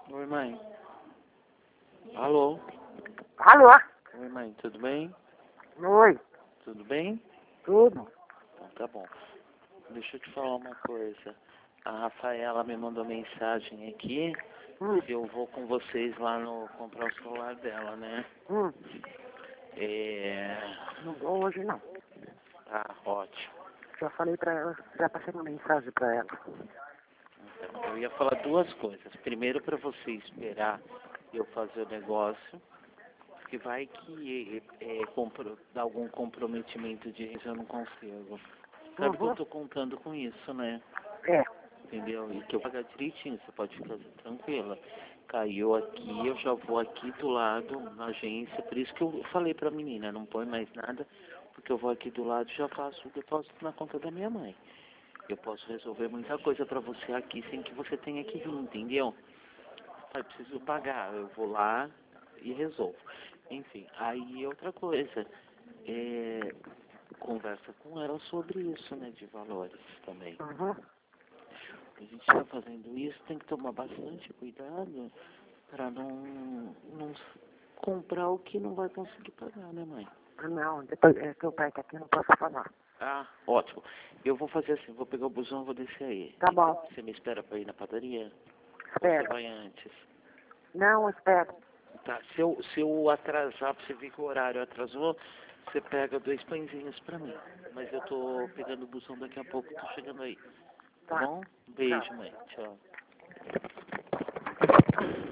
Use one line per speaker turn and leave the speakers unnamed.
Oi, mãe. Alô?
Alô?
Oi, mãe, tudo bem?
Oi,
Tudo bem?
tudo?
Então tá bom. Deixa eu te falar uma coisa. A Rafaela me mandou mensagem aqui que eu vou com vocês lá no comprar o celular dela, né?
Hum,
É...
não vou hoje não.
Ah, ótimo.
Já falei pra ela, já passei uma mensagem pra ela.
Então, eu ia falar duas coisas. Primeiro, para você esperar eu fazer o negócio, porque vai que dá algum comprometimento de rede, eu não consigo. Sabe que eu
Uhum.
tô contando com isso, né?
É,
Entendeu? E que eu pagar direitinho, você pode ficar tranquila. Caiu aqui, eu já vou aqui do lado, na agência, por isso que eu falei pra menina, não põe mais nada, porque eu vou aqui do lado e já faço o depósito na conta da minha mãe. Eu posso resolver muita coisa pra você aqui sem que você tenha que vir, entendeu? Eu preciso pagar, eu vou lá e resolvo. Enfim, aí outra coisa, conversa com ela sobre isso, né, de valores também.
uhum.
A gente está fazendo isso, tem que tomar bastante cuidado para não comprar o que não vai conseguir pagar, né, mãe?
Não, depois é que o pai tá aqui, não posso falar.
Ah, ótimo. Eu vou fazer assim, vou pegar o busão, vou descer aí.
Tá bom,
Você me espera para ir na padaria? Ou você
espero.
vai antes?
Não, espero.
Tá, se eu atrasar, pra você ver que o horário atrasou, você pega 2 pãezinhos pra mim. Mas eu tô pegando o busão daqui a pouco, tô chegando aí. Tá
Tá,
bom?
tchau.
Beijo, mãe. Tchau.